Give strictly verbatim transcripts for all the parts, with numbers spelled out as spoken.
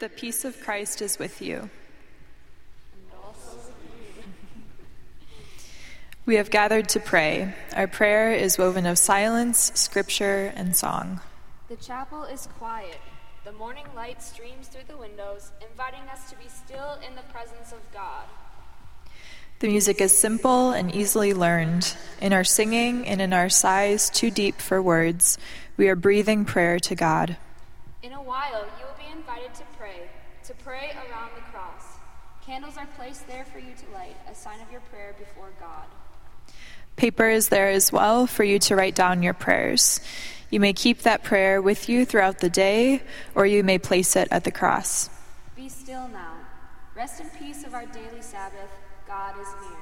The peace of Christ is with you. We have gathered to pray. Our prayer is woven of silence, scripture, and song. The chapel is quiet. The morning light streams through the windows, inviting us to be still in the presence of God. The music is simple and easily learned. In our singing and in our sighs too deep for words, we are breathing prayer to God. In a while, you will be invited to pray, to pray around the cross. Candles are placed there for you to light, a sign of your prayer before God. Paper is there as well for you to write down your prayers. You may keep that prayer with you throughout the day, or you may place it at the cross. Be still now. Rest in peace of our daily Sabbath. God is near.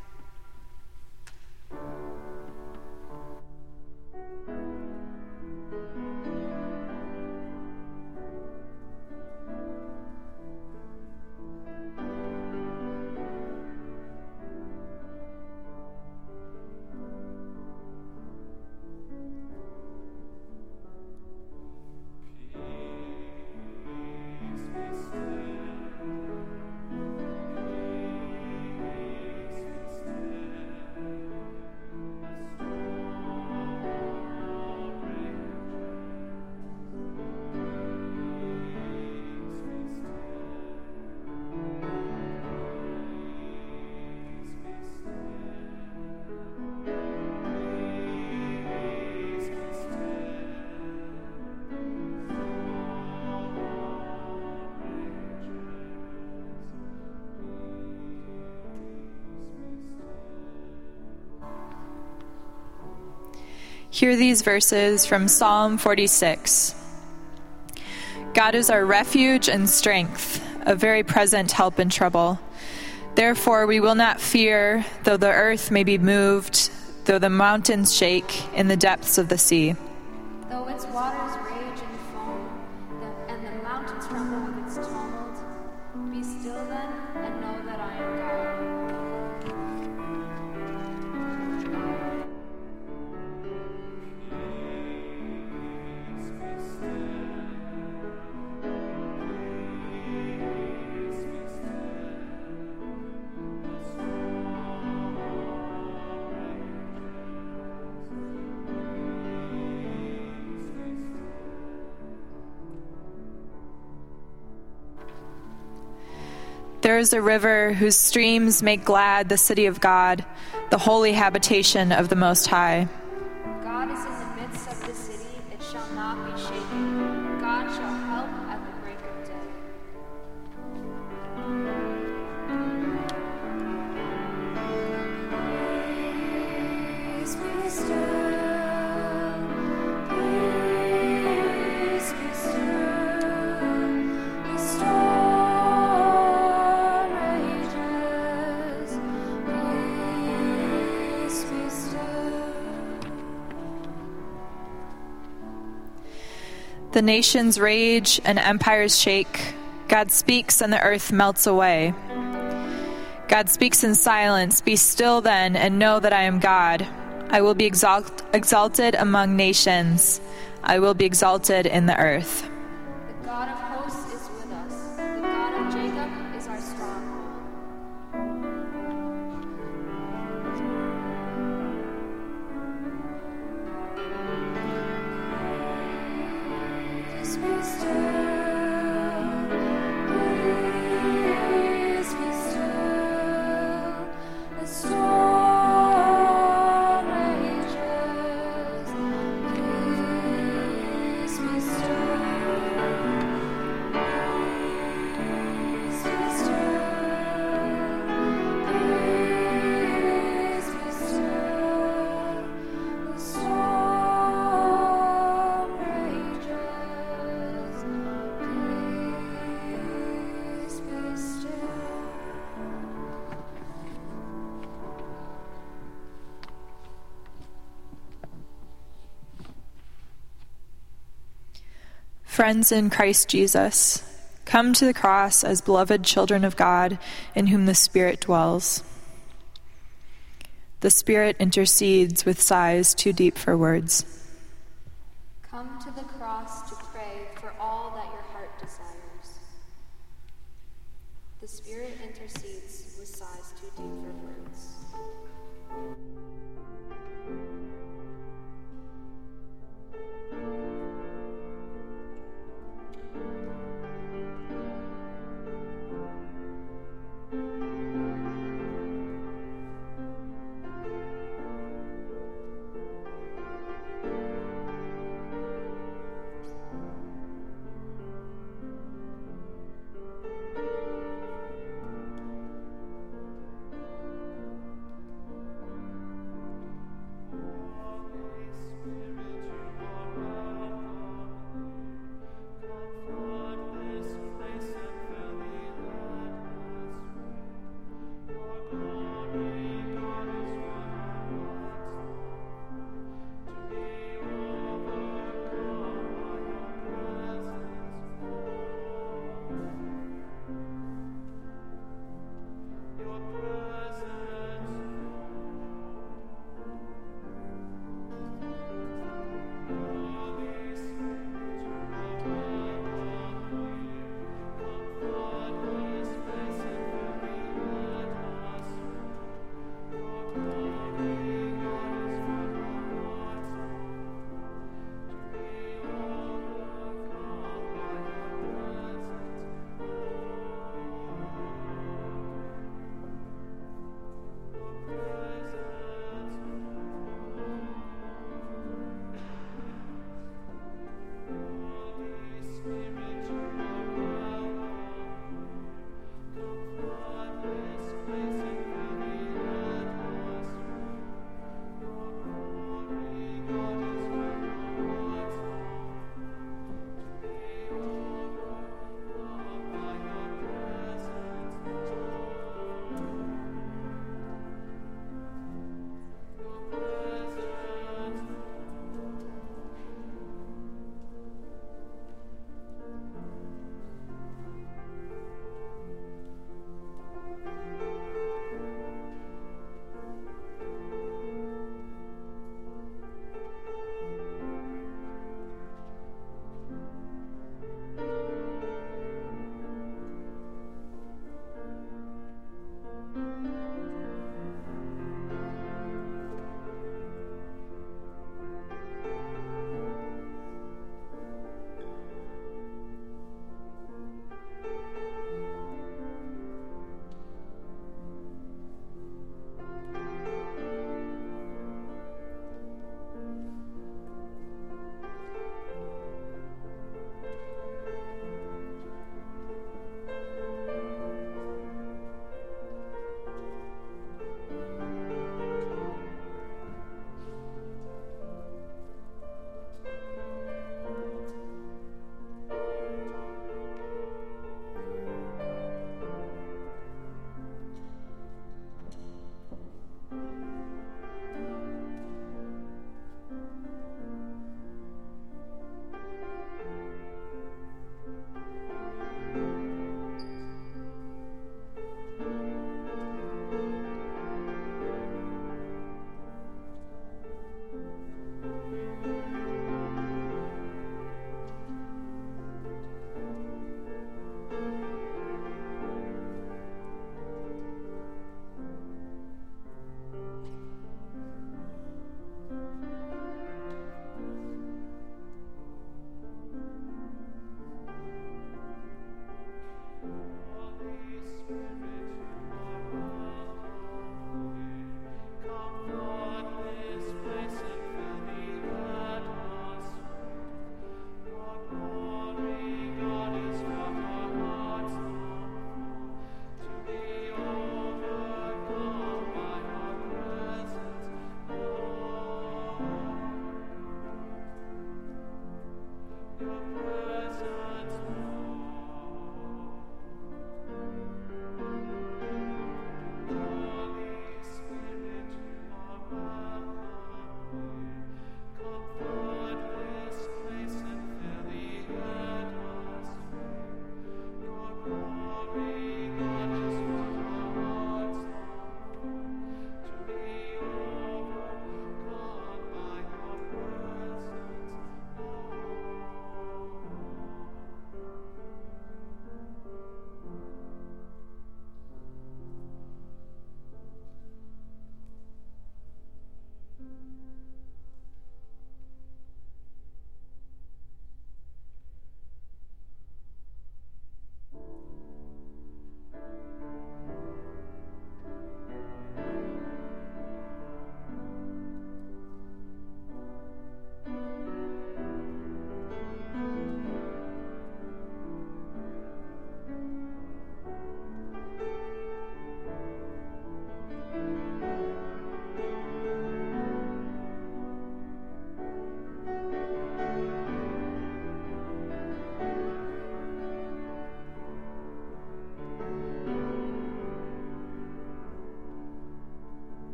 Hear these verses from Psalm forty-six. God is our refuge and strength, a very present help in trouble. Therefore we will not fear, though the earth may be moved, though the mountains shake in the depths of the sea. Though its waters rage and foam, the, and the mountains tremble with its tumult, be still then, and know that I am God. There is a river whose streams make glad the city of God, the holy habitation of the Most High. God is in the midst of the city, it shall not be shaken. God shall help at the break of day. Peace be still. Peace be still. The storm rages. Peace be still. The nations rage and empires shake. God speaks and the earth melts away. God speaks in silence. Be still then and know that I am God. I will be exalt- exalted among nations. I will be exalted in the earth. The God of hosts is with us. The God of Jacob is our stronghold. Peace be still. Peace be still. The storm rages. Peace be still. Peace be still. Peace be still. The storm rages. Peace be still. Friends in Christ Jesus, come to the cross as beloved children of God in whom the Spirit dwells. The Spirit intercedes with sighs too deep for words. Come to the cross to pray for all that your heart desires. The Spirit intercedes with sighs too deep for words.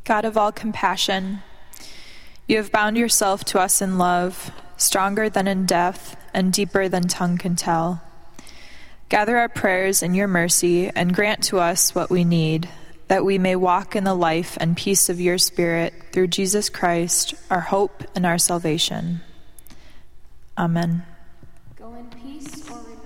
God of all compassion, you have bound yourself to us in love, stronger than in death and deeper than tongue can tell. Gather our prayers in your mercy and grant to us what we need, that we may walk in the life and peace of your Spirit through Jesus Christ, our hope and our salvation. Amen. Go in peace or